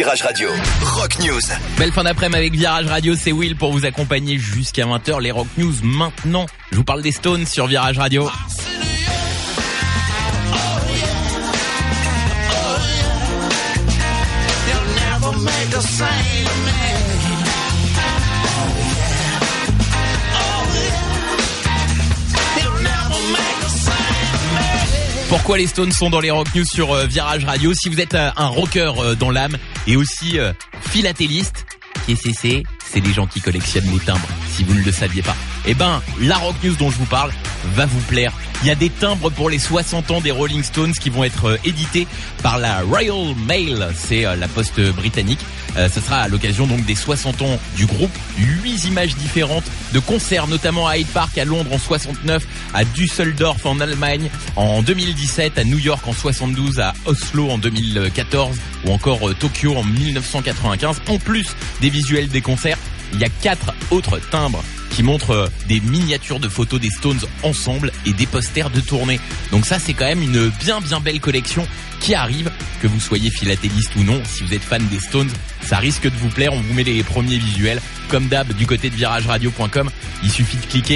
Virage Radio, Rock News. Belle fin d'après-midi avec Virage Radio, c'est Will pour vous accompagner jusqu'à 20h. Les Rock News maintenant. Je vous parle des Stones sur Virage Radio. Pourquoi les Stones sont dans les Rock News sur Virage Radio? Si vous êtes un rocker dans l'âme et aussi philatéliste, c'est les gens qui collectionnent les timbres, si vous ne le saviez pas. Eh ben, la Rock News dont je vous parle va vous plaire. Il y a des timbres pour les 60 ans des Rolling Stones qui vont être édités par la Royal Mail, c'est la poste britannique. Ce sera à l'occasion donc des 60 ans du groupe. 8 images différentes de concerts, notamment à Hyde Park à Londres en 69, à Düsseldorf en Allemagne en 2017, à New York en 72, à Oslo en 2014 ou encore Tokyo en 1995. En plus des visuels des concerts, il y a 4 autres timbres qui montrent des miniatures de photos des Stones ensemble et des posters de tournée. Donc ça, c'est quand même une bien belle collection qui arrive, que vous soyez philatéliste ou non. Si vous êtes fan des Stones, ça risque de vous plaire. On vous met les premiers visuels, comme d'hab, du côté de virageradio.com. Il suffit de cliquer.